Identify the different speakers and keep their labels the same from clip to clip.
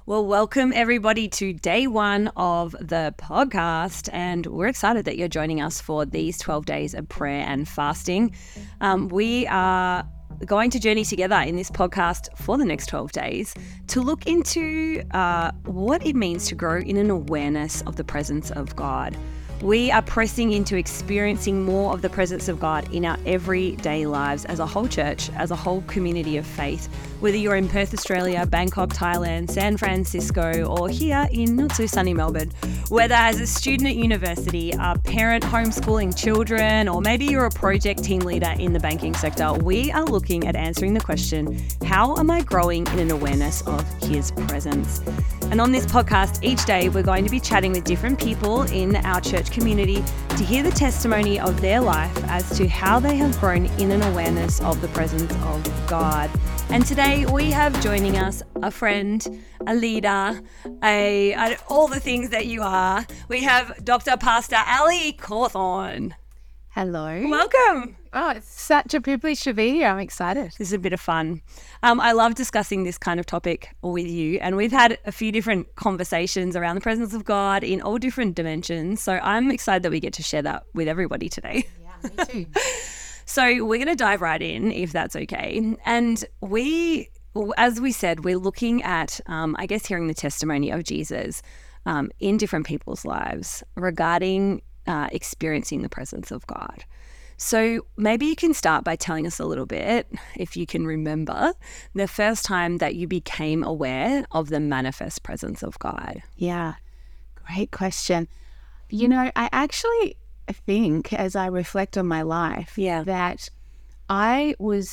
Speaker 1: Well, welcome everybody to day one of the podcast, and we're excited that you're joining us for these 12 days of prayer and fasting. We are going to journey together in this podcast for the next 12 days to look into what it means to grow in an awareness of the presence of God. We are pressing into experiencing more of the presence of God in our everyday lives as a whole church, as a whole community of faith. Whether you're in Perth, Australia, Bangkok, Thailand, San Francisco, or here in not so sunny Melbourne, whether as a student at university, a parent homeschooling children, or maybe you're a project team leader in the banking sector, we are looking at answering the question, how am I growing in an awareness of His presence? And on this podcast, each day we're going to be chatting with different people in our church community to hear the testimony of their life as to how they have grown in an awareness of the presence of God. And today we have joining us a friend, a leader, all the things that you are. We have Dr. Pastor Ali Cawthorne.
Speaker 2: Hello.
Speaker 1: Welcome.
Speaker 2: Oh, it's such a privilege to be here. I'm excited.
Speaker 1: This is a bit of fun. I love discussing this kind of topic with you, and we've had a few different conversations around the presence of God in all different dimensions. So I'm excited that we get to share that with everybody today.
Speaker 2: Yeah, me too.
Speaker 1: So we're going to dive right in, if that's okay. And as we said, we're looking at, hearing the testimony of Jesus in different people's lives regarding experiencing the presence of God. So maybe you can start by telling us a little bit, if you can remember, the first time that you became aware of the manifest presence of God.
Speaker 2: Yeah, great question. You know, I actually think, as I reflect on my life, that I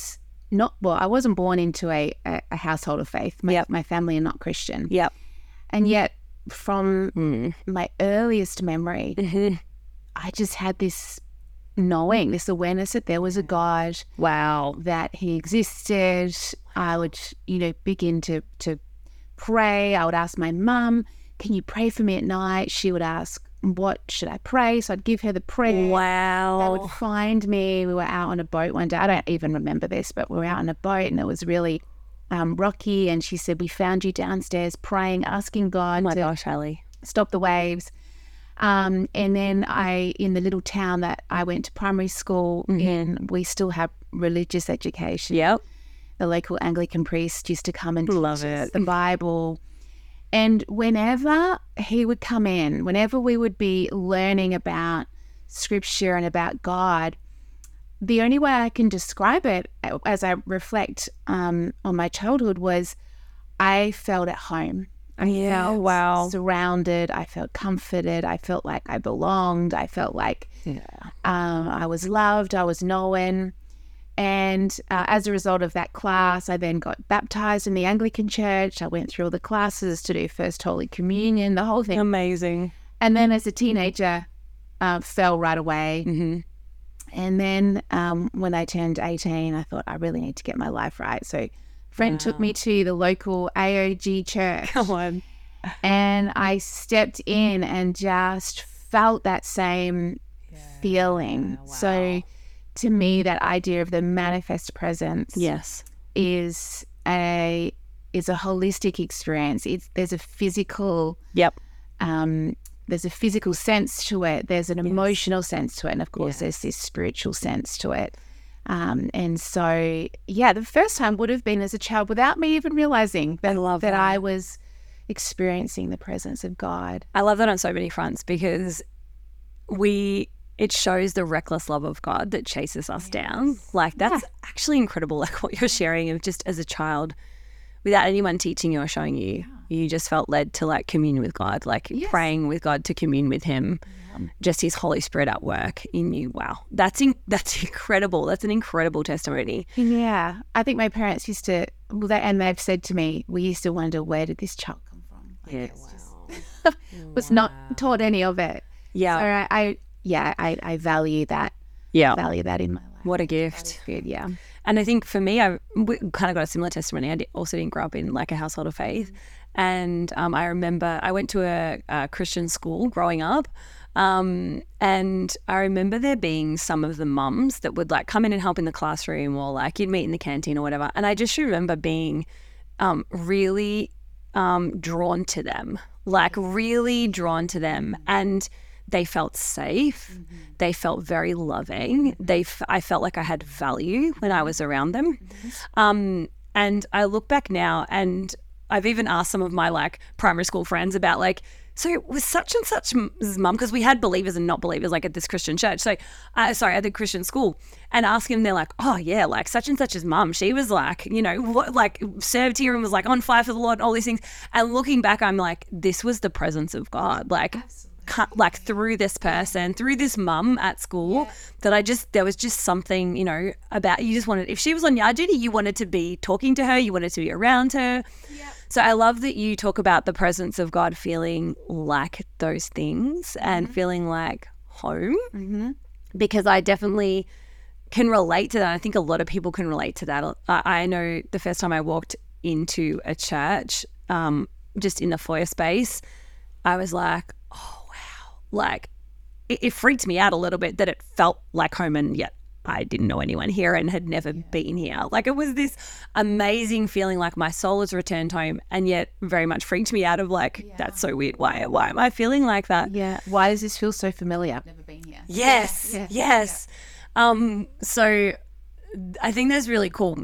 Speaker 2: wasn't born into a household of faith. My family are not Christian.
Speaker 1: Yep.
Speaker 2: And yet, from my earliest memory, I just had this knowing, this awareness that there was a God.
Speaker 1: Wow.
Speaker 2: That He existed. I would, begin to pray. I would ask my mum, can you pray for me at night? She would ask, what should I pray? So I'd give her the prayer.
Speaker 1: Wow.
Speaker 2: They would find me. We were out on a boat one day. I don't even remember this, but we were out on a boat and it was really rocky. And she said, we found you downstairs praying, asking God
Speaker 1: Ali.
Speaker 2: Stop the waves. And then in the little town that I went to primary school in, we still have religious education.
Speaker 1: Yep.
Speaker 2: The local Anglican priest used to come and
Speaker 1: Love
Speaker 2: teach us
Speaker 1: it.
Speaker 2: the Bible. And whenever he would come in, whenever we would be learning about scripture and about God, the only way I can describe it as I reflect on my childhood was I felt at home.
Speaker 1: Yeah, wow.
Speaker 2: Surrounded, I felt comforted, I felt like I belonged, I felt like I was loved, I was known. And as a result of that class, I then got baptized in the Anglican church. I went through all the classes to do First Holy Communion, the whole thing.
Speaker 1: Amazing.
Speaker 2: And then as a teenager, fell right away. And then when I turned 18, I thought I really need to get my life right. So a friend took me to the local AOG church.
Speaker 1: Come on.
Speaker 2: And I stepped in and just felt that same feeling.
Speaker 1: Wow.
Speaker 2: So to me, that idea of the manifest presence is a holistic experience. There's a physical there's a physical sense to it. There's an emotional sense to it. And of course, there's this spiritual sense to it. And so, the first time would have been as a child without me even realizing that I was experiencing the presence of God.
Speaker 1: I love that on so many fronts because it shows the reckless love of God that chases us down. Like that's actually incredible, like what you're sharing of just as a child, without anyone teaching you or showing you, you just felt led to like commune with God, like praying with God to commune with Him, just His Holy Spirit at work in you. Wow. That's incredible. That's an incredible testimony.
Speaker 2: Yeah. I think my parents used to, they've said to me, we used to wonder, where did this child come from? Like, was not taught any of it.
Speaker 1: Yeah.
Speaker 2: So I value that. Yeah. Value that in my life.
Speaker 1: What a gift.
Speaker 2: Good, yeah.
Speaker 1: And I think for me, we kind of got a similar testimony. I also didn't grow up in like a household of faith. And I remember I went to a Christian school growing up. And I remember there being some of the mums that would like come in and help in the classroom or like you'd meet in the canteen or whatever. And I just remember being really drawn to them, like really drawn to them. And they felt safe. They felt very loving. I felt like I had value when I was around them. And I look back now, and I've even asked some of my like primary school friends about like, so was such and such's mum, because we had believers and not believers like at this Christian church. So, at the Christian school, and asking them, they're like, oh yeah, like such and such's mum, she was like, you know, what, like served here and was like on fire for the Lord and all these things. And looking back, I'm like, this was the presence of God. Like, like through this person, through this mum at school, that there was just something, you know, about, you just wanted, if she was on yard duty, you wanted to be talking to her, you wanted to be around her. So I love that you talk about the presence of God feeling like those things and feeling like home, because I definitely can relate to that. I think a lot of people can relate to that. I know the first time I walked into a church, just in the foyer space, I was like, oh, wow. Like it freaked me out a little bit that it felt like home, and yet I didn't know anyone here and had never been here. Like it was this amazing feeling like my soul has returned home, and yet very much freaked me out of like, that's so weird. Why am I feeling like that?
Speaker 2: Yeah. Why does this feel so familiar? I've never been here.
Speaker 1: Yes. Yes. So I think that's really cool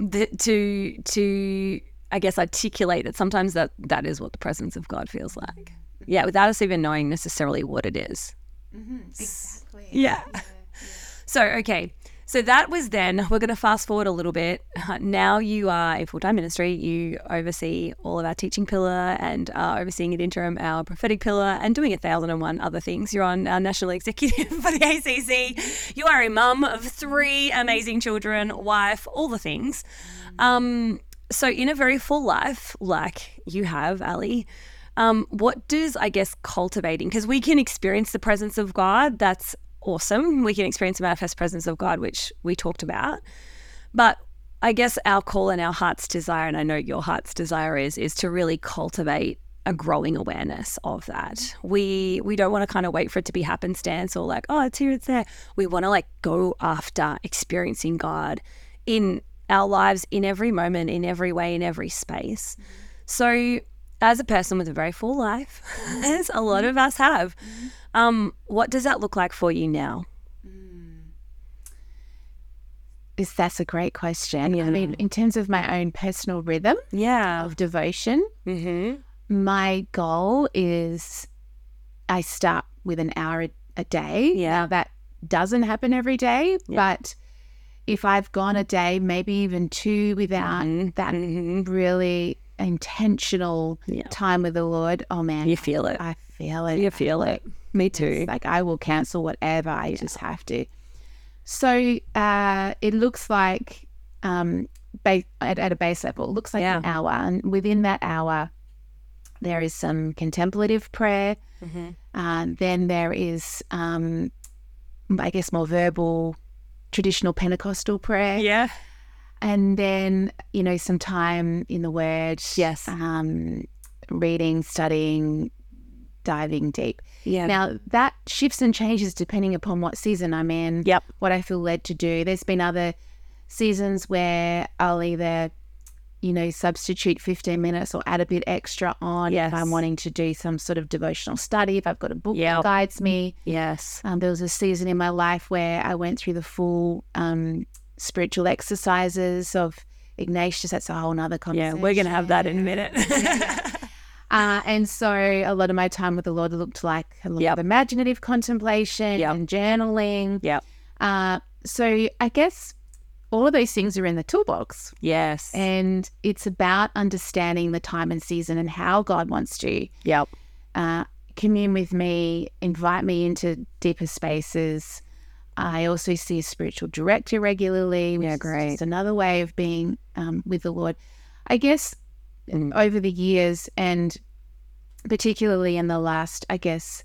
Speaker 1: to I guess articulate that sometimes that is what the presence of God feels like. Yeah. Without us even knowing necessarily what it is.
Speaker 2: Exactly.
Speaker 1: Yeah. So, okay. So that was then. We're going to fast forward a little bit. Now you are a full-time ministry. You oversee all of our teaching pillar and are overseeing at interim our prophetic pillar and doing 1,001 other things. You're on our national executive for the ACC. You are a mum of 3 amazing children, wife, all the things. So in a very full life like you have, Ali, what does, I guess, cultivating, because we can experience the presence of God, that's awesome. We can experience the manifest presence of God, which we talked about. But I guess our call and our heart's desire, and I know your heart's desire is to really cultivate a growing awareness of that. We don't want to kind of wait for it to be happenstance or like, oh, it's here, it's there. We want to like go after experiencing God in our lives, in every moment, in every way, in every space. So as a person with a very full life, as a lot of us have, what does that look like for you now?
Speaker 2: That's a great question. I mean, in terms of my own personal rhythm of devotion, my goal is I start with an hour a day. Now, that doesn't happen every day, but if I've gone a day, maybe even 2 without that really intentional time with the Lord, oh man,
Speaker 1: you feel it.
Speaker 2: I feel it.
Speaker 1: You feel it. Me too.
Speaker 2: It's like I will cancel whatever. I just have to. So it looks like at a base level, it looks like an hour, and within that hour, there is some contemplative prayer. Then there is, I guess, more verbal, traditional Pentecostal prayer.
Speaker 1: Yeah.
Speaker 2: And then, you know, some time in the Word.
Speaker 1: Yes.
Speaker 2: Reading, studying, diving deep.
Speaker 1: Yeah.
Speaker 2: Now, that shifts and changes depending upon what season I'm in, what I feel led to do. There's been other seasons where I'll either, you know, substitute 15 minutes or add a bit extra on if I'm wanting to do some sort of devotional study, if I've got a book that guides me.
Speaker 1: Yes.
Speaker 2: There was a season in my life where I went through the full spiritual exercises of Ignatius. That's a whole nother conversation.
Speaker 1: Yeah, we're going to have that in a minute.
Speaker 2: And so a lot of my time with the Lord looked like a lot of imaginative contemplation and journaling. So I guess all of those things are in the toolbox.
Speaker 1: Yes.
Speaker 2: And it's about understanding the time and season and how God wants to commune with me, invite me into deeper spaces. I also see a spiritual director regularly, which is just another way of being with the Lord. I guess over the years, and particularly in the last, I guess,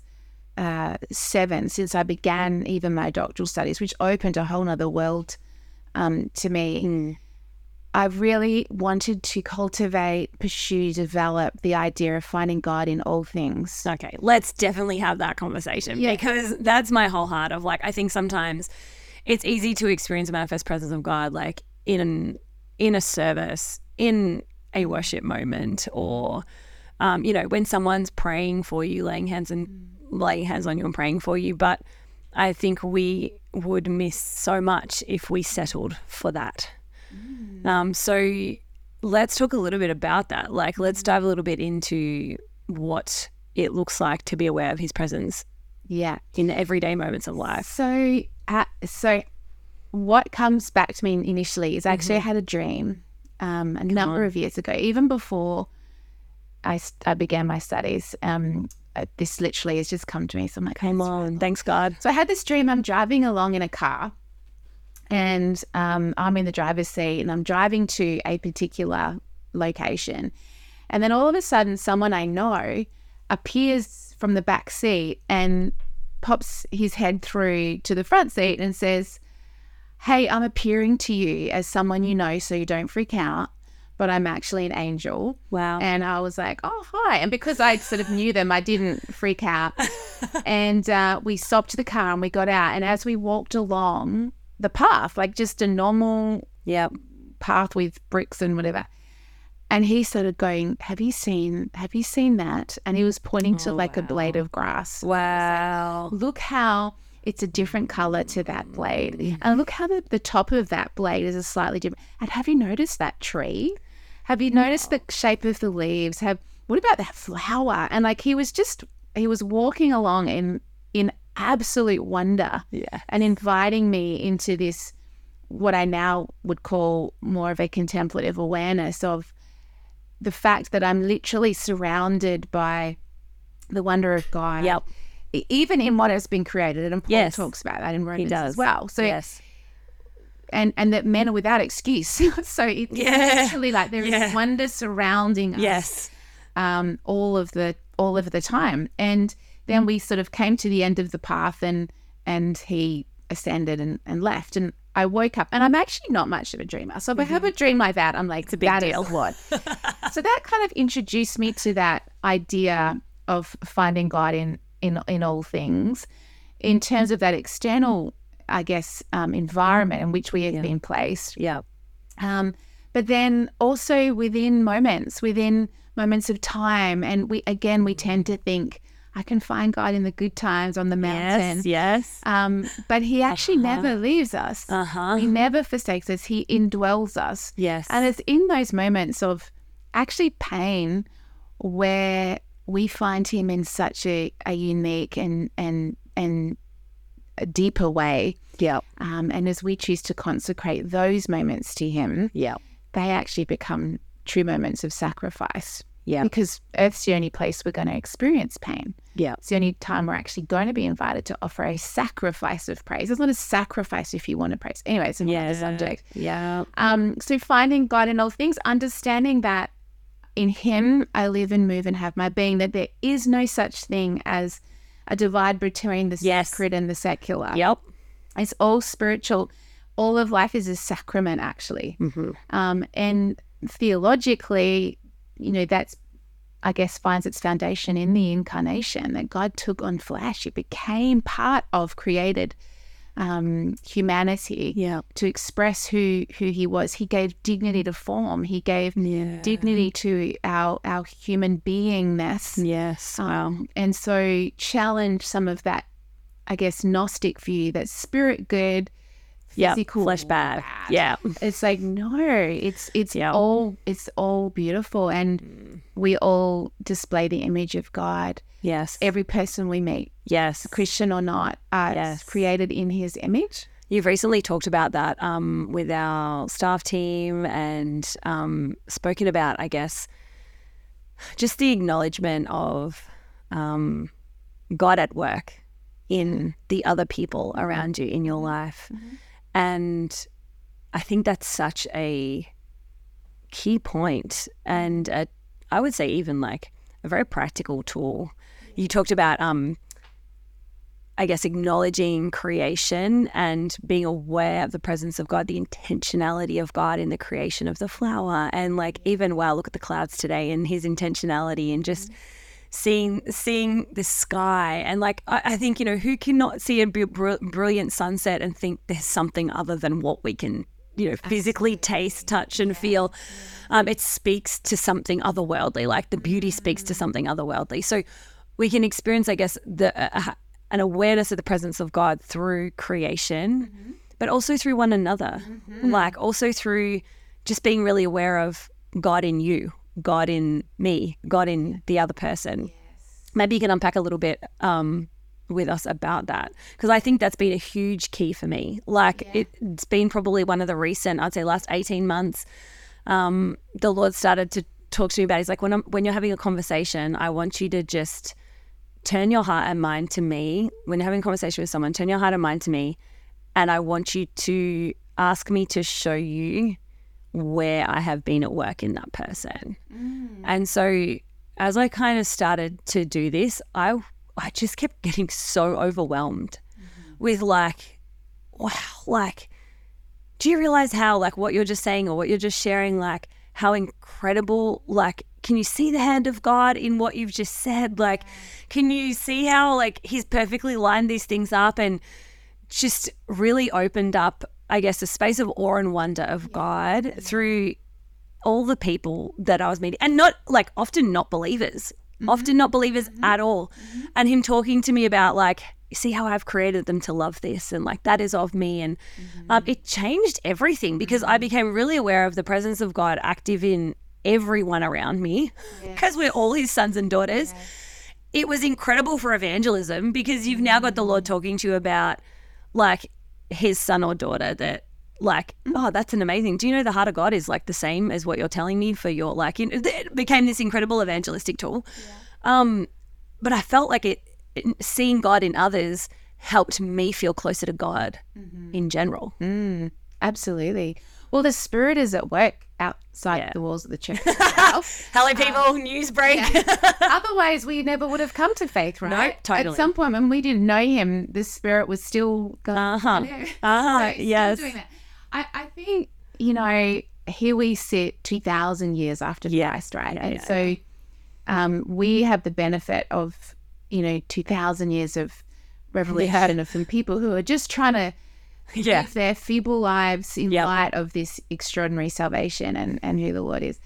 Speaker 2: 7, since I began even my doctoral studies, which opened a whole nother world to me, I've really wanted to cultivate, pursue, develop the idea of finding God in all things.
Speaker 1: Okay, let's definitely have that conversation because that's my whole heart of like, I think sometimes it's easy to experience a manifest presence of God like in a service, in a worship moment, or when someone's praying for you, laying hands on you and praying for you. But I think we would miss so much if we settled for that. So let's talk a little bit about that. Like, let's dive a little bit into what it looks like to be aware of his presence.
Speaker 2: Yeah.
Speaker 1: In the everyday moments of life.
Speaker 2: So what comes back to me initially is actually I had a dream a number of years ago, even before I began my studies. This literally has just come to me. So I'm like,
Speaker 1: come on, thanks God.
Speaker 2: So I had this dream. I'm driving along in a car and I'm in the driver's seat and I'm driving to a particular location. And then all of a sudden, someone I know appears from the back seat and pops his head through to the front seat and says, hey, I'm appearing to you as someone you know, so you don't freak out, but I'm actually an angel.
Speaker 1: Wow.
Speaker 2: And I was like, oh, hi. And because I sort of knew them, I didn't freak out. And we stopped the car and we got out. And as we walked along the path, like just a normal path with bricks and whatever, and he started going, have you seen that? And he was pointing to a blade of grass.
Speaker 1: Wow.
Speaker 2: Like, look how it's a different color to that blade. And look how the top of that blade is a slightly different. And have you noticed that tree? Have you noticed the shape of the leaves? What about that flower? And like he was walking along in absolute wonder and inviting me into this, what I now would call more of a contemplative awareness of the fact that I'm literally surrounded by the wonder of God.
Speaker 1: Yep.
Speaker 2: Even in what has been created. And Paul talks about that in Romans as well. So and that men are without excuse. So it's literally like there is wonder surrounding us all of the time. And then we sort of came to the end of the path and he ascended and left. And I woke up and I'm actually not much of a dreamer. So if I have a dream like that, I'm like,
Speaker 1: it's a big deal.
Speaker 2: What? So that kind of introduced me to that idea of finding God in all things in terms of that external, I guess, environment in which we have been placed.
Speaker 1: Yeah.
Speaker 2: But then also within moments of time. And we tend to think, I can find God in the good times on the mountain.
Speaker 1: Yes.
Speaker 2: But he actually never leaves us. He never forsakes us. He indwells us.
Speaker 1: Yes.
Speaker 2: And it's in those moments of actually pain where we find him in such a unique and a deeper way.
Speaker 1: Yeah.
Speaker 2: And as we choose to consecrate those moments to him, they actually become true moments of sacrifice.
Speaker 1: Yeah.
Speaker 2: Because earth's the only place we're going to experience pain.
Speaker 1: Yeah.
Speaker 2: It's the only time we're actually going to be invited to offer a sacrifice of praise. It's not a sacrifice if you want to praise. Anyway, it's another subject.
Speaker 1: Yeah.
Speaker 2: So finding God in all things, understanding that in him I live and move and have my being, that there is no such thing as a divide between the sacred and the secular.
Speaker 1: Yep.
Speaker 2: It's all spiritual. All of life is a sacrament, actually.
Speaker 1: Mm-hmm.
Speaker 2: And theologically, that's, I guess, finds its foundation in the incarnation, that God took on flesh. It became part of created humanity to express who he was. He gave dignity to form. He gave dignity to our human beingness.
Speaker 1: Yes. Wow.
Speaker 2: And so challenge some of that, I guess, Gnostic view that spirit good, physical
Speaker 1: flesh bad. Yeah.
Speaker 2: It's like, no, it's all beautiful, and we all display the image of God.
Speaker 1: Yes.
Speaker 2: Every person we meet, Christian or not, is created in his image.
Speaker 1: You've recently talked about that with our staff team and spoken about, I guess, just the acknowledgement of God at work in the other people around you in your life. Mm-hmm. And I think that's such a key point, and I would say even like a very practical tool. You talked about, I guess, acknowledging creation and being aware of the presence of God, the intentionality of God in the creation of the flower, and like even, wow, look at the clouds today and his intentionality, and just seeing the sky. And like I think, who cannot see a brilliant sunset and think there's something other than what we can physically taste, touch, and feel. It speaks to something otherworldly, like the beauty speaks to something otherworldly. So we can experience, I guess, an awareness of the presence of God through creation, but also through one another, like also through just being really aware of God in you, God in me, God in the other person. Yes. Maybe you can unpack a little bit with us about that, because I think that's been a huge key for me. Like it's been probably one of the recent, I'd say last 18 months, the Lord started to talk to me about, he's like, when you're having a conversation, I want you to just turn your heart and mind to me. When you're having a conversation with someone, turn your heart and mind to me, and I want you to ask me to show you where I have been at work in that person. And so as I kind of started to do this, I just kept getting so overwhelmed with like, wow, like, do you realize how like what you're just saying or what you're just sharing, like how incredible, like, can you see the hand of God in what you've just said? Like, can you see how like he's perfectly lined these things up, and just really opened up, I guess, a space of awe and wonder of God through all the people that I was meeting, and not like often not believers at all. And him talking to me about like, see how I've created them to love this, and like that is of me. And it changed everything, because I became really aware of the presence of God active in everyone around me, because we're all his sons and daughters. It was incredible for evangelism, because you've now got the Lord talking to you about like his son or daughter that like, oh, that's an amazing, do you know the heart of God is like the same as what you're telling me for your, like, it became this incredible evangelistic tool. But I felt like seeing God in others helped me feel closer to God in general.
Speaker 2: Absolutely. Well, the Spirit is at work outside the walls of the church.
Speaker 1: Hello, people. News break.
Speaker 2: Otherwise, we never would have come to faith, right?
Speaker 1: No, totally.
Speaker 2: At some point, when we didn't know him, the Spirit was still going.
Speaker 1: Yes.
Speaker 2: Doing that. I think, here we sit 2,000 years after Christ, right? And so we have the benefit of, 2,000 years of revelation of some people who are just trying to live their feeble lives in light of this extraordinary salvation and who the Lord is.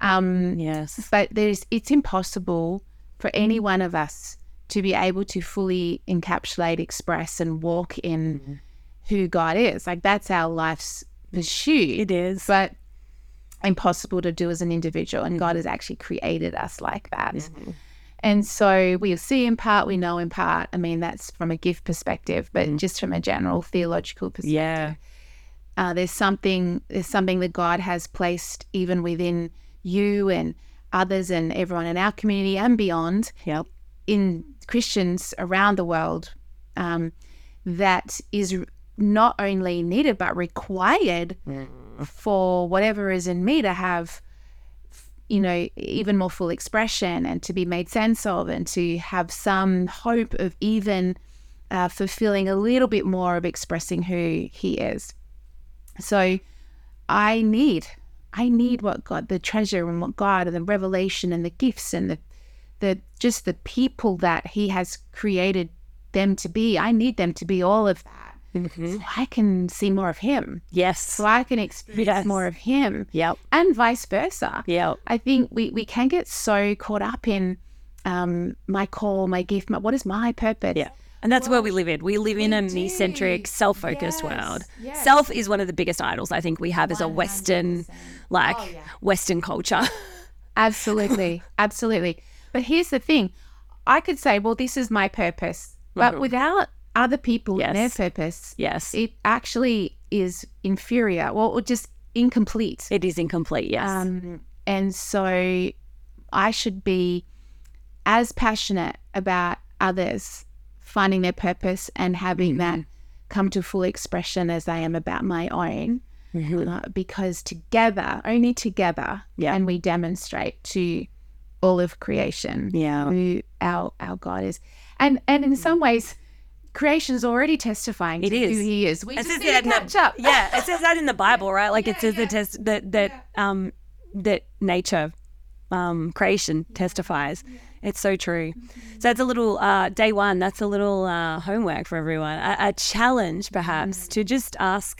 Speaker 2: But it's impossible for any one of us to be able to fully encapsulate, express, and walk in who God is. Like, that's our life's pursuit.
Speaker 1: It is.
Speaker 2: But impossible to do as an individual, and God has actually created us like that. And so we see in part, we know in part. I mean, that's from a gift perspective, but just from a general theological perspective. There's something that God has placed even within you and others and everyone in our community and beyond, in Christians around the world, that is not only needed but required for whatever is in me to have, even more full expression and to be made sense of, and to have some hope of even fulfilling a little bit more of expressing who he is. So I need what God, the treasure, and what God, and the revelation and the gifts and the just the people that he has created them to be. I need them to be all of that. So I can see more of him. So I can experience more of him. And vice versa. I think we can get so caught up in my call, my gift, what is my purpose?
Speaker 1: And that's where we live in. We live in a me-centric, self-focused world. Self is one of the biggest idols I think we have as a Western, Western culture.
Speaker 2: Absolutely. But here's the thing. I could say, well, this is my purpose. But without other people and their purpose, it actually is inferior, or just incomplete.
Speaker 1: It is incomplete, yes.
Speaker 2: And so I should be as passionate about others finding their purpose and having that come to full expression as I am about my own, because only together, can we demonstrate to all of creation who our God is. And in some ways, creation's already testifying to who he is. We just need to catch up.
Speaker 1: It says that in the Bible, right? Like it says that nature, creation testifies. It's so true. So it's a little day one. That's a little homework for everyone. A challenge, perhaps, to just ask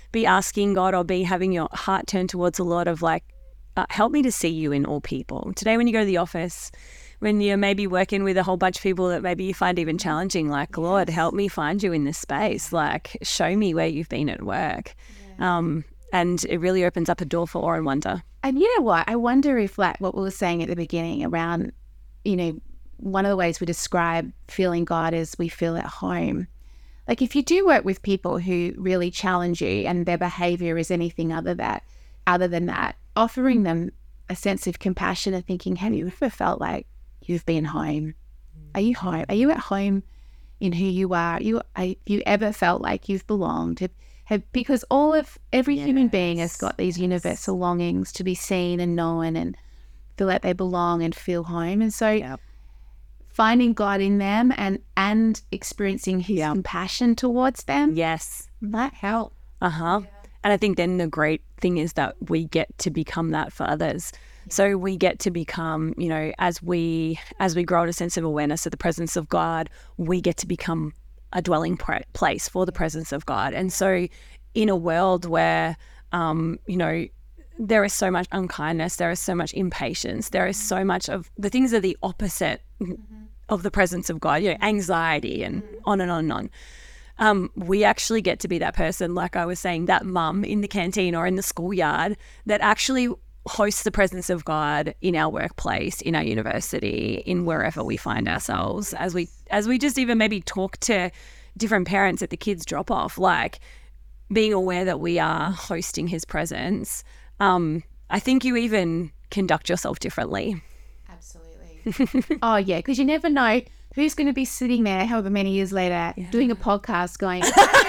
Speaker 1: be asking God or be having your heart turned towards the Lord of like, help me to see you in all people. Today when you go to the office, when you're maybe working with a whole bunch of people that maybe you find even challenging, like, Lord, help me find you in this space. Like, show me where you've been at work. And it really opens up a door for awe and wonder.
Speaker 2: And you know what? I wonder if, like what we were saying at the beginning around, you know, one of the ways we describe feeling God is we feel at home. Like if you do work with people who really challenge you and their behavior is anything other than that, offering them a sense of compassion and thinking, have you ever felt like you've been home? Are you home? Are you at home in who you are? Have you ever felt like you've belonged? Because every human being has got these universal longings to be seen and known and feel like they belong and feel home. And so finding God in them and experiencing his compassion towards them.
Speaker 1: Yes.
Speaker 2: That helps.
Speaker 1: And I think then the great thing is that we get to become that for others. So we get to become, you know, as we grow in a sense of awareness of the presence of God, we get to become a dwelling place for the presence of God. And so in a world where, you know, there is so much unkindness, there is so much impatience, there is so much of the things that are the opposite of the presence of God, you know, anxiety and on and on and on. We actually get to be that person, like I was saying, that mum in the canteen or in the schoolyard that actually hosts the presence of God in our workplace, in our university, in wherever we find ourselves, as we just even maybe talk to different parents at the kids drop off, like being aware that we are hosting his presence. I think you even conduct yourself differently.
Speaker 2: Absolutely. Oh yeah, because you never know who's going to be sitting there however many years later doing a podcast going,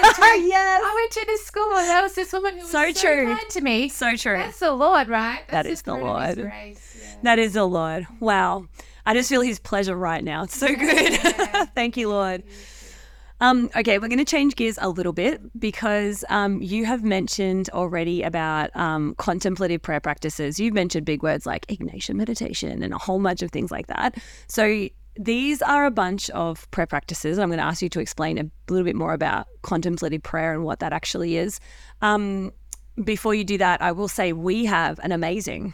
Speaker 2: I went to this school and there was this woman who was so kind to me.
Speaker 1: So true.
Speaker 2: That's the Lord, right?
Speaker 1: That is the Lord. That is the Lord. Wow. I just feel his pleasure right now. It's so good. Thank you, Lord. Okay, we're going to change gears a little bit because you have mentioned already about contemplative prayer practices. You've mentioned big words like Ignatian meditation and a whole bunch of things like that. So these are a bunch of prayer practices. I'm going to ask you to explain a little bit more about contemplative prayer and what that actually is. Before you do that, I will say we have an amazing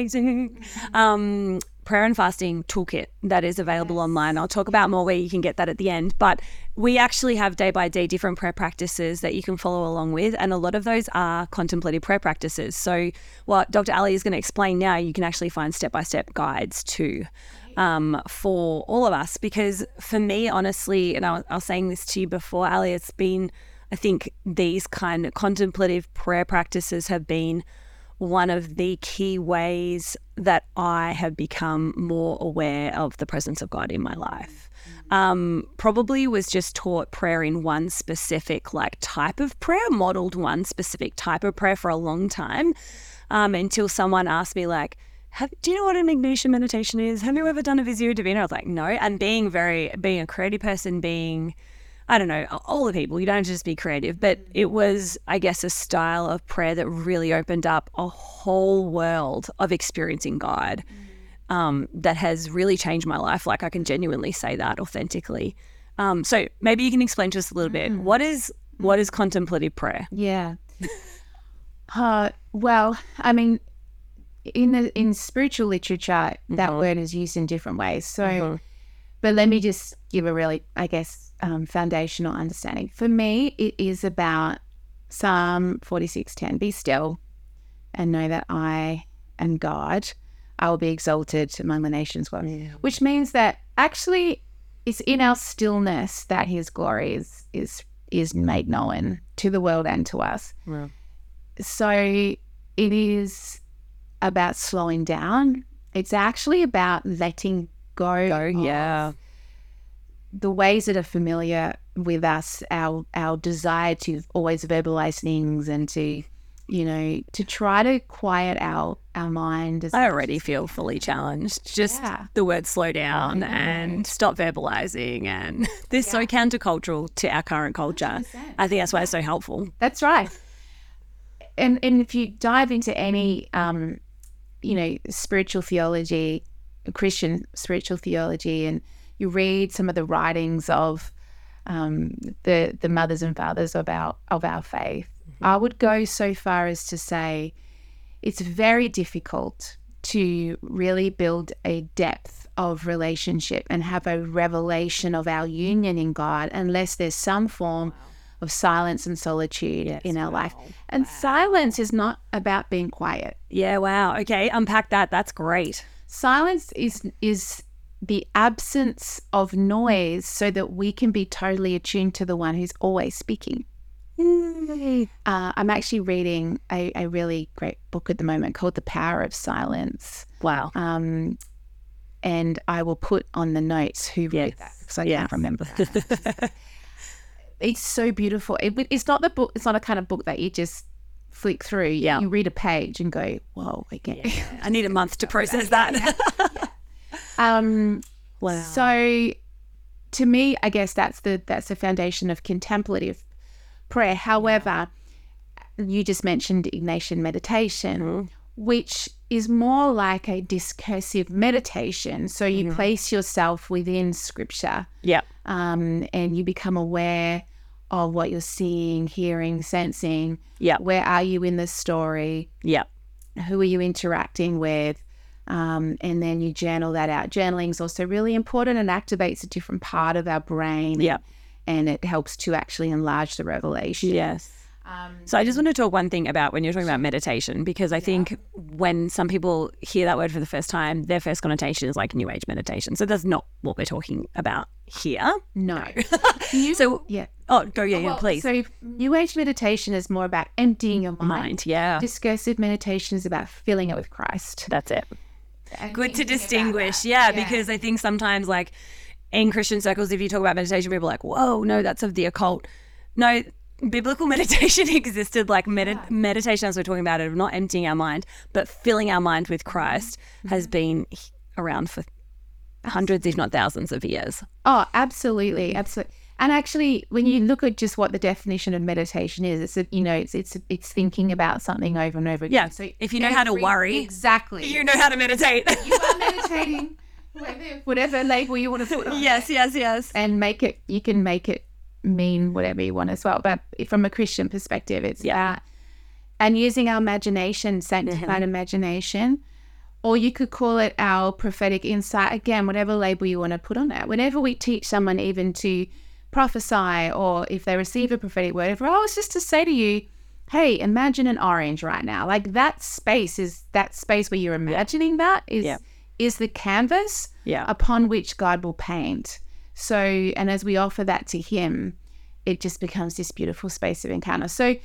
Speaker 1: prayer and fasting toolkit that is available online. I'll talk about more where you can get that at the end. But we actually have day by day different prayer practices that you can follow along with. And a lot of those are contemplative prayer practices. So what Dr. Ali is going to explain now, you can actually find step-by-step guides too for all of us. Because for me, honestly, and I was saying this to you before, Ali, it's been, I think these kind of contemplative prayer practices have been one of the key ways that I have become more aware of the presence of God in my life. Probably was just taught prayer in one specific type of prayer, modeled one specific type of prayer for a long time, until someone asked me do you know what an Ignatian meditation is? Have you ever done a Visio Divina? I was like, no. And being a creative person, I don't know, all the people, you don't have to just be creative, but it was, I guess, a style of prayer that really opened up a whole world of experiencing God that has really changed my life. Like I can genuinely say that authentically. So maybe you can explain to us a little bit, what is contemplative prayer?
Speaker 2: Yeah. Well, I mean, in spiritual literature, that word is used in different ways. So, but let me just give a really, I guess, foundational understanding. For me, it is about Psalm 46:10. Be still and know that I am God. I will be exalted among the nations. Which means that actually it's in our stillness that his glory is made known to the world and to us. Yeah. So it is about slowing down. It's actually about letting go. Of the ways that are familiar with us, our desire to always verbalize things and to try to quiet our mind.
Speaker 1: I already feel fully challenged. Just the word slow down and stop verbalizing, and this is so countercultural to our current culture. 100%. I think that's why it's so helpful.
Speaker 2: That's right. And if you dive into any spiritual theology, Christian spiritual theology, and you read some of the writings of the mothers and fathers of our faith, I would go so far as to say it's very difficult to really build a depth of relationship and have a revelation of our union in God unless there's some form of silence and solitude in our life. And silence is not about being quiet.
Speaker 1: Yeah, wow. Okay, unpack that. That's great.
Speaker 2: Silence is the absence of noise so that we can be totally attuned to the one who's always speaking. I'm actually reading a really great book at the moment called The Power of Silence.
Speaker 1: Wow.
Speaker 2: And I will put on the notes who wrote that because I can't remember that. It's so beautiful. It's not the book. It's not a kind of book that you just flick through.
Speaker 1: Yeah.
Speaker 2: You read a page and go, whoa, okay.
Speaker 1: Yeah. I need a month to process that.
Speaker 2: Wow. So to me, I guess that's the foundation of contemplative prayer. However, you just mentioned Ignatian meditation, which is more like a discursive meditation. So you place yourself within Scripture, and you become aware of what you're seeing, hearing, sensing. Where are you in the story? Who are you interacting with? And then you journal that out. Journaling is also really important and activates a different part of our brain. And it helps to actually enlarge the revelation.
Speaker 1: Yes. So I just want to talk one thing about when you're talking about meditation, because I think when some people hear that word for the first time, their first connotation is like New Age meditation. So that's not what we're talking about here.
Speaker 2: No.
Speaker 1: Oh, go, please.
Speaker 2: So New Age meditation is more about emptying your mind. Discursive meditation is about filling it with Christ.
Speaker 1: That's it. Good to distinguish. Because I think sometimes like in Christian circles, if you talk about meditation, people are like, whoa, no, that's of the occult. No, biblical meditation existed, like meditation as we're talking about it, of not emptying our mind, but filling our mind with Christ has been around for hundreds, if not thousands of years.
Speaker 2: Oh, absolutely. Absolutely. And actually, when you look at just what the definition of meditation is, it's thinking about something over and over again.
Speaker 1: Yeah. So if you know how to worry,
Speaker 2: exactly,
Speaker 1: you know how to meditate.
Speaker 2: You are meditating, whatever label you want to put on.
Speaker 1: Yes.
Speaker 2: And you can make it mean whatever you want as well. But from a Christian perspective, it's that. And using our imagination, sanctified imagination, or you could call it our prophetic insight. Again, whatever label you want to put on it. Whenever we teach someone even to prophesy, or if they receive a prophetic word, if I was just to say to you, hey, imagine an orange right now. Like that space where you're imagining that is the canvas upon which God will paint. So, and as we offer that to him, it just becomes this beautiful space of encounter. So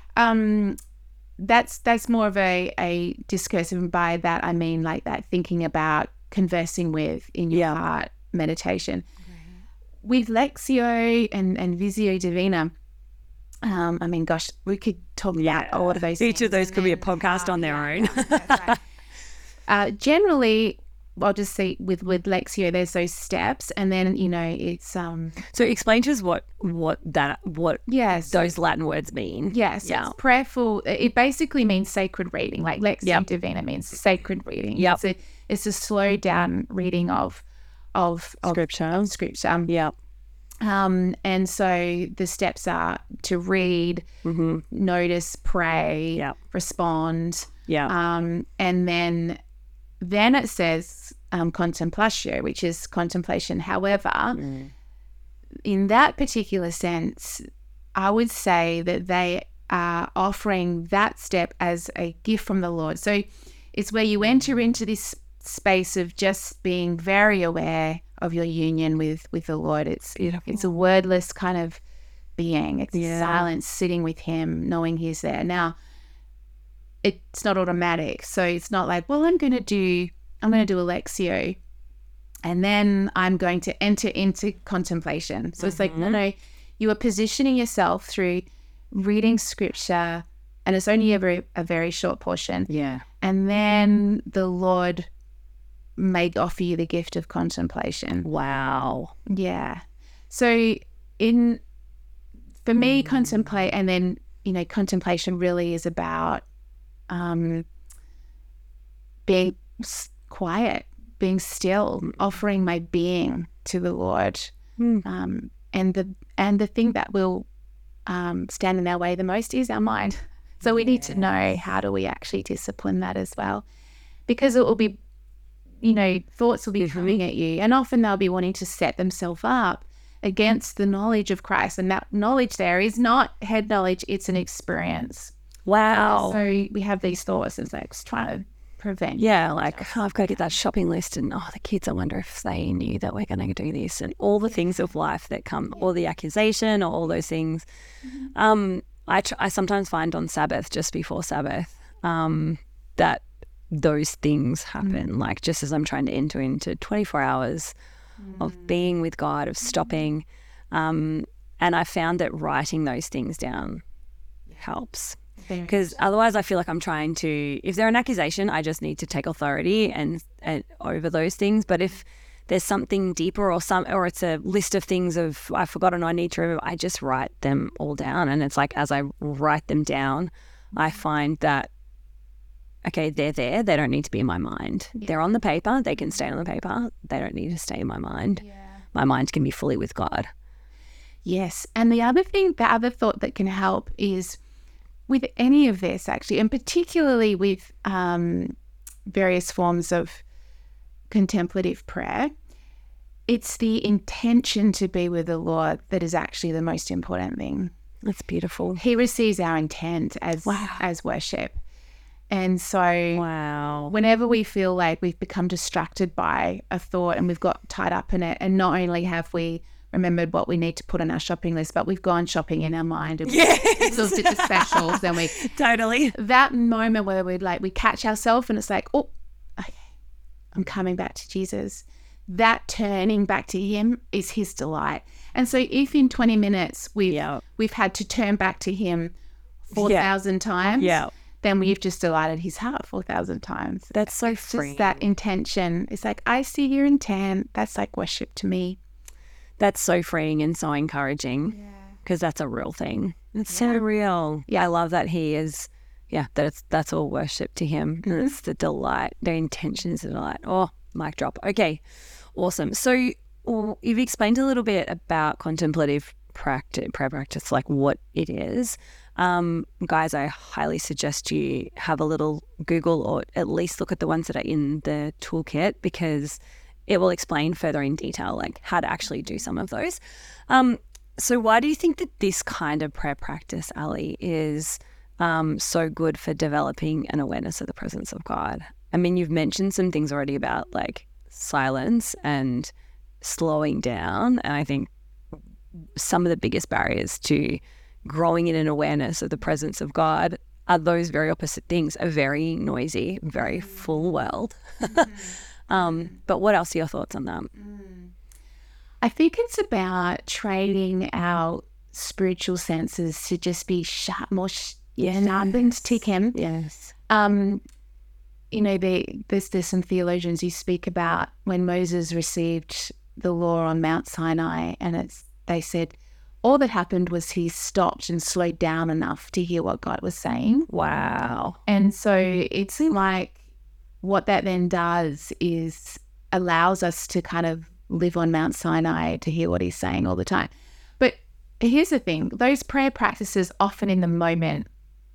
Speaker 2: that's more of a discursive, and by that I mean like that thinking about, conversing with in your heart meditation. With Lectio and Visio Divina, I mean, gosh, we could talk about all of those
Speaker 1: Each of those could be a podcast on their own.
Speaker 2: That's right. Generally, I'll just say with Lectio, there's those steps, and then it's
Speaker 1: So explain to us what those Latin words mean.
Speaker 2: Yes, it's prayerful. It basically means sacred reading. Like Lectio Divina means sacred reading. It's a slowed down reading of
Speaker 1: Scripture.
Speaker 2: And so the steps are to read, notice, pray, respond. And then it says contemplatio, which is contemplation. However, in that particular sense, I would say that they are offering that step as a gift from the Lord. So it's where you enter into this space of just being very aware of your union with the Lord. It's a wordless kind of being. It's silence, sitting with him, knowing he's there. Now, it's not automatic. So it's not like, well, I'm going to do a Lectio and then I'm going to enter into contemplation. So it's like, no, you are positioning yourself through reading Scripture, and it's only a very short portion. And then the Lord may offer you the gift of contemplation.
Speaker 1: Wow.
Speaker 2: Yeah. So for me, contemplate, and then, contemplation really is about being quiet, being still, offering my being to the Lord. And the thing that will stand in our way the most is our mind. So we need to know, how do we actually discipline that as well? Because it will be, thoughts will be coming at you, and often they'll be wanting to set themselves up against the knowledge of Christ. And that knowledge there is not head knowledge, it's an experience.
Speaker 1: Wow.
Speaker 2: So we have these thoughts, it's like trying to prevent.
Speaker 1: Yeah, like, I've got to get that shopping list, and the kids, I wonder if they knew that we're going to do this, and all the things of life that come, or the accusation, or all those things. I sometimes find on Sabbath, just before Sabbath, that those things happen, like just as I'm trying to enter into 24 hours of being with God, of stopping. And I found that writing those things down helps. Because otherwise I feel like I'm trying to, if they're an accusation, I just need to take authority and over those things. But if there's something deeper, or it's a list of things of I've forgotten, I need to remember, I just write them all down. And it's like, as I write them down, I find that, okay, they're there. They don't need to be in my mind. Yeah. They're on the paper. They can stay on the paper. They don't need to stay in my mind. Yeah. My mind can be fully with God.
Speaker 2: Yes. And the other thought that can help is with any of this, actually, and particularly with various forms of contemplative prayer, it's the intention to be with the Lord that is actually the most important thing.
Speaker 1: That's beautiful.
Speaker 2: He receives our intent as worship. And so whenever we feel like we've become distracted by a thought and we've got tied up in it, and not only have we remembered what we need to put on our shopping list, but we've gone shopping in our mind and we've looked at the specials, and we
Speaker 1: totally,
Speaker 2: that moment where we catch ourselves and it's like, oh, okay, I'm coming back to Jesus. That turning back to him is his delight. And so if in 20 minutes we've had to turn back to him 4,000 times, then we've just delighted his heart 4,000 times.
Speaker 1: That's so freeing.
Speaker 2: Just that intention. It's like, I see your intent. That's like worship to me.
Speaker 1: That's so freeing and so encouraging, because that's a real thing. It's so real. Yeah, I love that he is, that's all worship to him. Mm-hmm. And it's the delight. The intention is the delight. Oh, mic drop. Okay, awesome. So you've explained a little bit about contemplative prayer practice, like what it is. Guys, I highly suggest you have a little Google, or at least look at the ones that are in the toolkit, because it will explain further in detail like how to actually do some of those. So why do you think that this kind of prayer practice, Ali, is so good for developing an awareness of the presence of God? I mean, you've mentioned some things already about like silence and slowing down, and I think some of the biggest barriers to growing in an awareness of the presence of God are those very opposite things, a very noisy, very full world. But what else are your thoughts on that?
Speaker 2: I think it's about training our spiritual senses to just be sharp, more sharpened to him.
Speaker 1: Yes.
Speaker 2: There's some theologians who speak about when Moses received the law on Mount Sinai, and they said all that happened was he stopped and slowed down enough to hear what God was saying.
Speaker 1: Wow.
Speaker 2: And so it's like what that then does is allows us to kind of live on Mount Sinai to hear what he's saying all the time. But here's the thing, those prayer practices often in the moment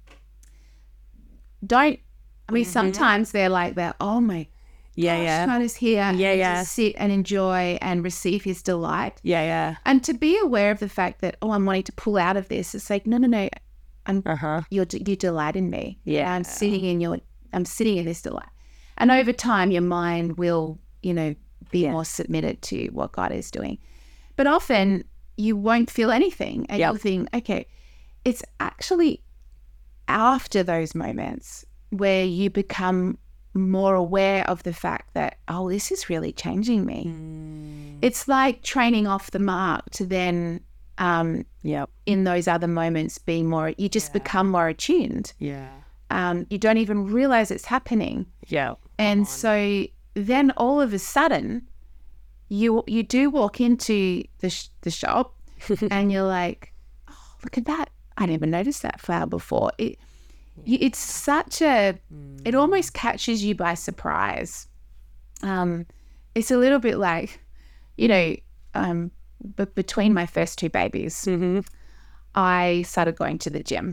Speaker 2: sometimes they're like that, oh my gosh, God is here. Just sit and enjoy and receive his delight. And to be aware of the fact that, I'm wanting to pull out of this, it's like, no, you delight in me. I'm sitting in this delight. And over time, your mind will, be more submitted to what God is doing. But often you won't feel anything. And you'll think, okay, it's actually after those moments where you become more aware of the fact that, this is really changing me. It's like training off the mark to then, in those other moments, be more, you just become more attuned. You don't even realize it's happening. And so then all of a sudden you do walk into the shop and you're like, look at that. I never noticed that flower before. It's such it almost catches you by surprise. It's a little bit like, but between my first two babies, I started going to the gym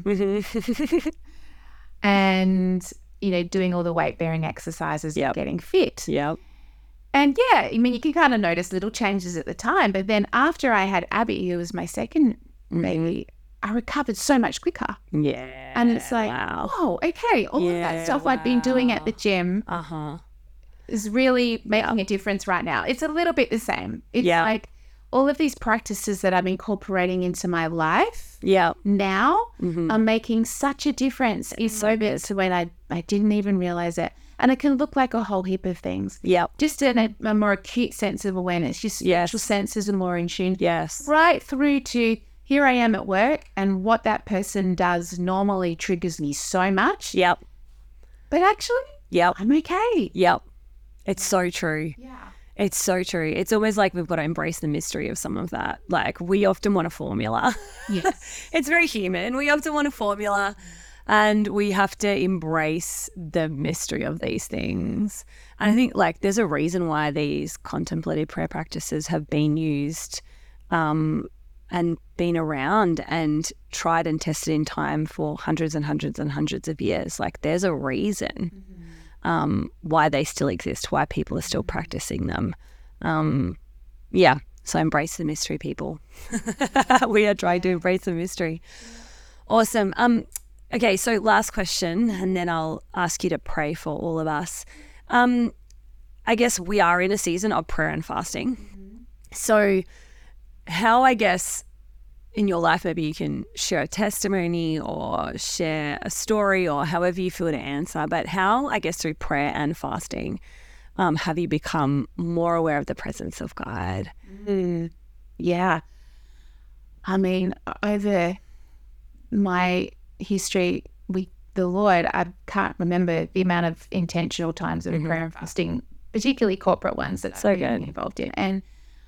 Speaker 2: and, doing all the weight-bearing exercises and getting fit.
Speaker 1: Yep.
Speaker 2: And yeah, I mean, you can kind of notice little changes at the time. But then after I had Abby, who was my second baby, I recovered so much quicker.
Speaker 1: Yeah.
Speaker 2: And it's like, whoa, okay, all of that stuff I've been doing at the gym is really making a difference right now. It's a little bit the same. It's like all of these practices that I'm incorporating into my life now are making such a difference. It's so bad to when I didn't even realize it. And it can look like a whole heap of things.
Speaker 1: Yeah.
Speaker 2: Just a more acute sense of awareness, just spiritual senses and more in tune.
Speaker 1: Yes.
Speaker 2: Right through to here I am at work and what that person does normally triggers me so much.
Speaker 1: Yep.
Speaker 2: But actually, I'm okay.
Speaker 1: Yep. It's so true.
Speaker 2: Yeah.
Speaker 1: It's so true. It's almost like we've got to embrace the mystery of some of that. Like we often want a formula.
Speaker 2: Yes.
Speaker 1: It's very human. We often want a formula. And we have to embrace the mystery of these things. And I think there's a reason why these contemplative prayer practices have been used and been around and tried and tested in time for hundreds and hundreds and hundreds of years. There's a reason why they still exist, why people are still practicing them. So embrace the mystery, people. We are trying to embrace the mystery. Awesome. Okay, so last question, and then I'll ask you to pray for all of us. I guess we are in a season of prayer and fasting. So how, I guess, in your life, maybe you can share a testimony or share a story or however you feel to answer, but how, I guess, through prayer and fasting, have you become more aware of the presence of God?
Speaker 2: Yeah. I mean, over my history with the Lord, I can't remember the amount of intentional times of prayer and fasting, particularly corporate ones that I've been involved in. And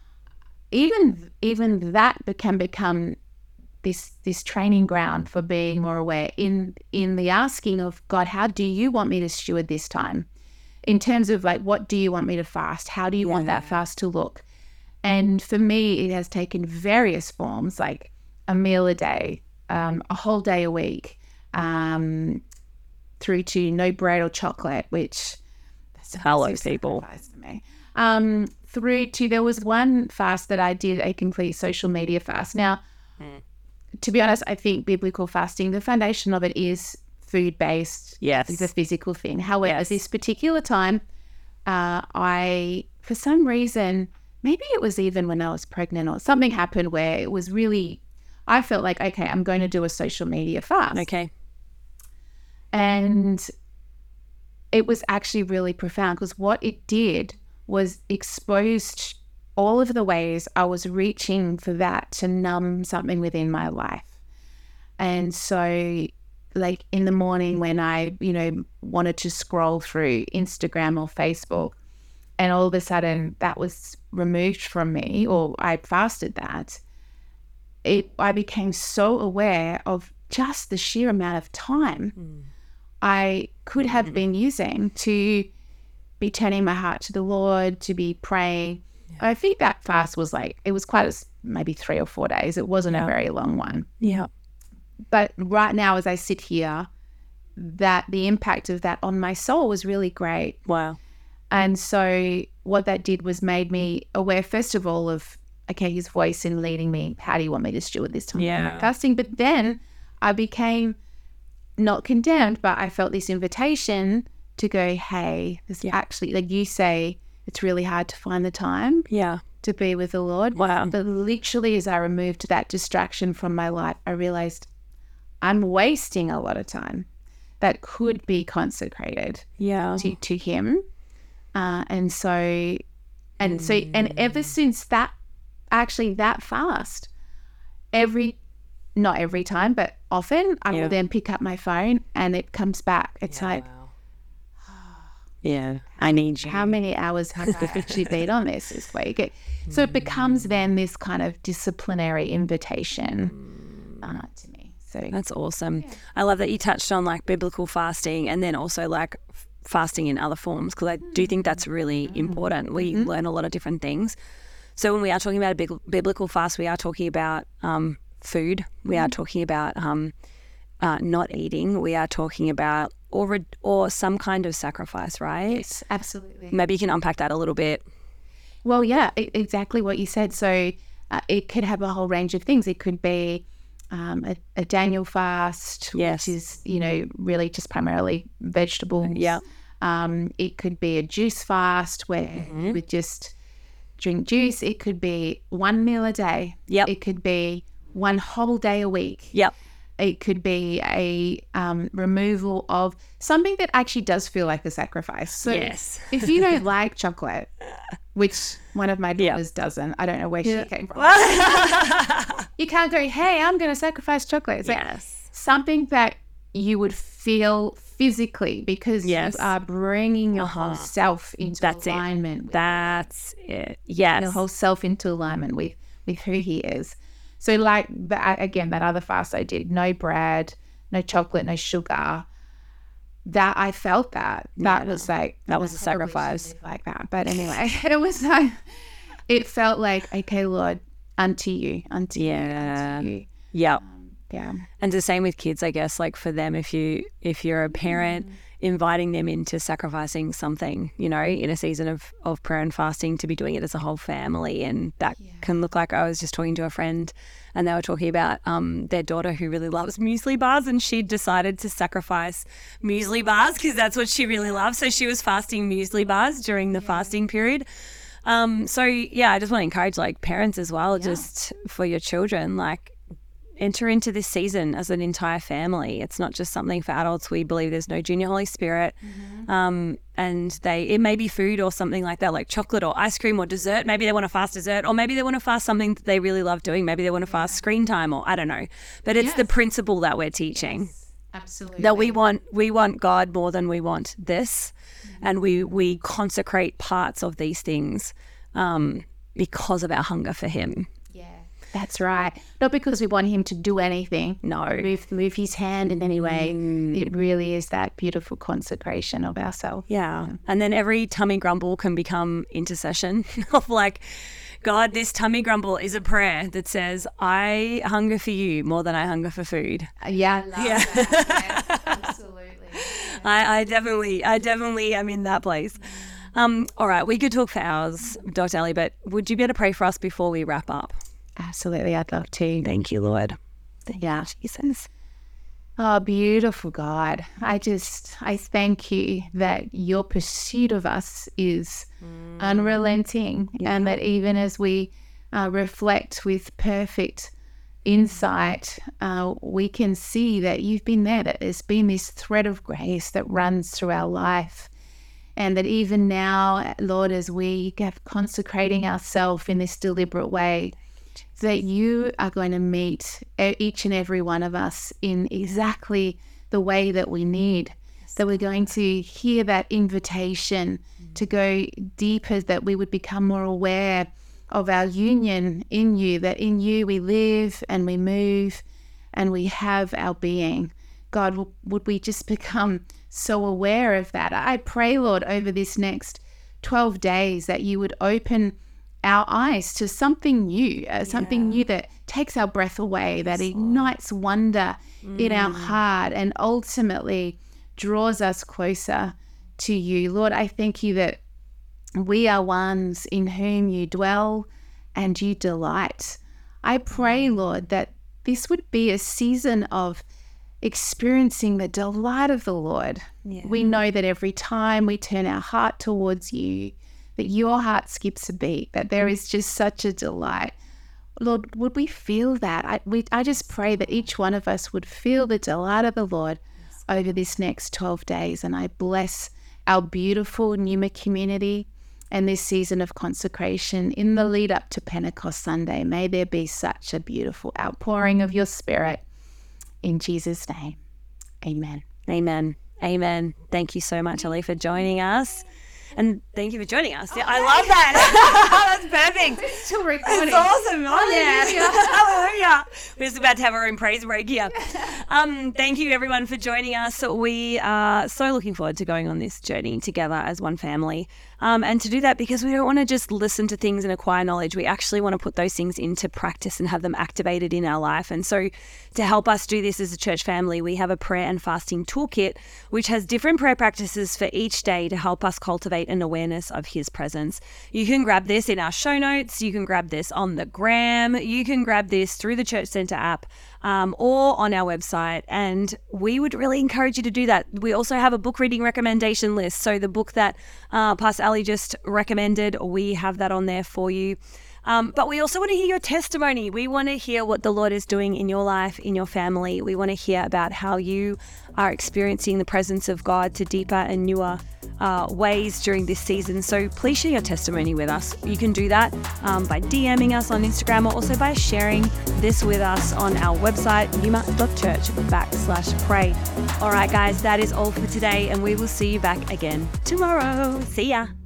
Speaker 2: even that can become this training ground for being more aware in the asking of God, how do you want me to steward this time? In terms of what do you want me to fast? How do you want that fast to look? And for me, it has taken various forms, like a meal a day, a whole day a week, through to no bread or chocolate, which
Speaker 1: hello people
Speaker 2: for me. Through to there was one fast that I did, a complete social media fast. Now, to be honest, I think biblical fasting, the foundation of it is food-based.
Speaker 1: Yes,
Speaker 2: it's a physical thing. However, at this particular time, I, for some reason, maybe it was even when I was pregnant or something happened where it was really, I felt like, okay, I'm going to do a social media fast.
Speaker 1: Okay.
Speaker 2: And it was actually really profound because what it did was exposed all of the ways I was reaching for that to numb something within my life. And so in the morning when I, wanted to scroll through Instagram or Facebook, and all of a sudden that was removed from me, or I fasted that, I became so aware of just the sheer amount of time I could have been using to be turning my heart to the Lord, to be praying. I think that fast was it was quite maybe 3 or 4 days. It wasn't a very long one.
Speaker 1: Yeah.
Speaker 2: But right now, as I sit here, that the impact of that on my soul was really great.
Speaker 1: Wow.
Speaker 2: And so what that did was made me aware, first of all, of, okay, his voice in leading me. How do you want me to steward this time of fasting? But then I became not condemned, but I felt this invitation to go, hey, this actually, like you say, it's really hard to find the time to be with the Lord.
Speaker 1: Wow.
Speaker 2: But literally as I removed that distraction from my life, I realized I'm wasting a lot of time that could be consecrated to him. And ever since that, actually that fast, not every time, but often I will then pick up my phone and it comes back. It's
Speaker 1: wow. I need you.
Speaker 2: How many hours have I actually been on this week? So it becomes then this kind of disciplinary invitation to me. So
Speaker 1: that's awesome. Yeah. I love that you touched on biblical fasting and then also fasting in other forms, because I do think that's really important. We learn a lot of different things. So when we are talking about a biblical fast, we are talking about food. We are talking about not eating. We are talking about or some kind of sacrifice, right?
Speaker 2: Yes, absolutely.
Speaker 1: Maybe you can unpack that a little bit.
Speaker 2: Well, yeah, exactly what you said. So it could have a whole range of things. It could be a Daniel fast,
Speaker 1: yes,
Speaker 2: which is, really just primarily vegetables.
Speaker 1: Yeah.
Speaker 2: It could be a juice fast where you would just drink juice. It could be one meal a day.
Speaker 1: Yep.
Speaker 2: It could be one whole day a week.
Speaker 1: Yep.
Speaker 2: It could be a removal of something that actually does feel like a sacrifice. So
Speaker 1: yes.
Speaker 2: If you don't like chocolate, which one of my daughters doesn't, I don't know where she came from. You can't go, hey, I'm going to sacrifice chocolate. It's like something that you would feel physically because you are bringing your whole self into alignment.
Speaker 1: That's it. Yes.
Speaker 2: Your whole self into alignment with who he is. So like that, again, that other fast I did, no bread, no chocolate, no sugar. That I felt that was like
Speaker 1: that was a sacrifice
Speaker 2: like that. But anyway, it was like it felt like, okay, Lord, unto you.
Speaker 1: Yeah. And the same with kids, I guess. Like for them, if you're a parent, inviting them into sacrificing something, in a season of prayer and fasting, to be doing it as a whole family. And that can look like, I was just talking to a friend and they were talking about their daughter who really loves muesli bars, and she decided to sacrifice muesli bars because that's what she really loves. So she was fasting muesli bars during the fasting period. I just want to encourage like parents as well, just for your children, like enter into this season as an entire family. It's not just something for adults. We believe there's no junior Holy Spirit. And it may be food or something like that, like chocolate or ice cream or dessert. Maybe they want to fast dessert, or maybe they want to fast something that they really love doing. Maybe they want to fast screen time, or I don't know. But it's the principle that we're teaching.
Speaker 2: Yes, absolutely.
Speaker 1: That we want God more than we want this. And we consecrate parts of these things because of our hunger for him.
Speaker 2: That's right. Not because we want him to do anything.
Speaker 1: No.
Speaker 2: Move his hand in any way. It really is that beautiful consecration of ourselves.
Speaker 1: Yeah. And then every tummy grumble can become intercession of like, God, this tummy grumble is a prayer that says, I hunger for you more than I hunger for food.
Speaker 2: Yeah. I love that. Yes, absolutely.
Speaker 1: I definitely am in that place. All right. We could talk for hours, Dr. Ellie, but would you be able to pray for us before we wrap up?
Speaker 2: Absolutely, I'd love to.
Speaker 1: Thank you, Lord. Jesus.
Speaker 2: Oh, beautiful God. I thank you that your pursuit of us is unrelenting, and that even as we reflect with perfect insight, we can see that you've been there, that there's been this thread of grace that runs through our life. And that even now, Lord, as we have consecrating ourselves in this deliberate way, that you are going to meet each and every one of us in exactly the way that we need, that we're going to hear that invitation to go deeper, that we would become more aware of our union in you, that in you we live and we move and we have our being. God, would we just become so aware of that? I pray, Lord, over this next 12 days that you would open our eyes to something new, new that takes our breath away, that ignites wonder in our heart and ultimately draws us closer to you. Lord, I thank you that we are ones in whom you dwell and you delight. I pray, Lord, that this would be a season of experiencing the delight of the Lord. We know that every time we turn our heart towards you, that your heart skips a beat, that there is just such a delight. Lord, would we feel that? I just pray that each one of us would feel the delight of the Lord over this next 12 days. And I bless our beautiful Numa community and this season of consecration in the lead up to Pentecost Sunday. May there be such a beautiful outpouring of your Spirit. In Jesus' name, amen.
Speaker 1: Amen. Amen. Thank you so much, Ellie, for joining us. And thank you for joining us. Yeah, I love that. That's perfect.
Speaker 2: It's still recording.
Speaker 1: It's awesome. Hallelujah. We're just about to have our own praise break here. Thank you, everyone, for joining us. We are so looking forward to going on this journey together as one family. And to do that, because we don't want to just listen to things and acquire knowledge, we actually want to put those things into practice and have them activated in our life. And so to help us do this as a church family, we have a prayer and fasting toolkit, which has different prayer practices for each day to help us cultivate an awareness of His presence. You can grab this in our show notes. You can grab this on the gram. You can grab this through the Church Center app or on our website. And we would really encourage you to do that. We also have a book reading recommendation list. So the book that Pastor Ali just recommended, we have that on there for you. But we also want to hear your testimony. We want to hear what the Lord is doing in your life, in your family. We want to hear about how you are experiencing the presence of God to deeper and newer ways during this season. So please share your testimony with us. You can do that by DMing us on Instagram, or also by sharing this with us on our website, newmark.church/pray. All right, guys, that is all for today, and we will see you back again tomorrow. See ya.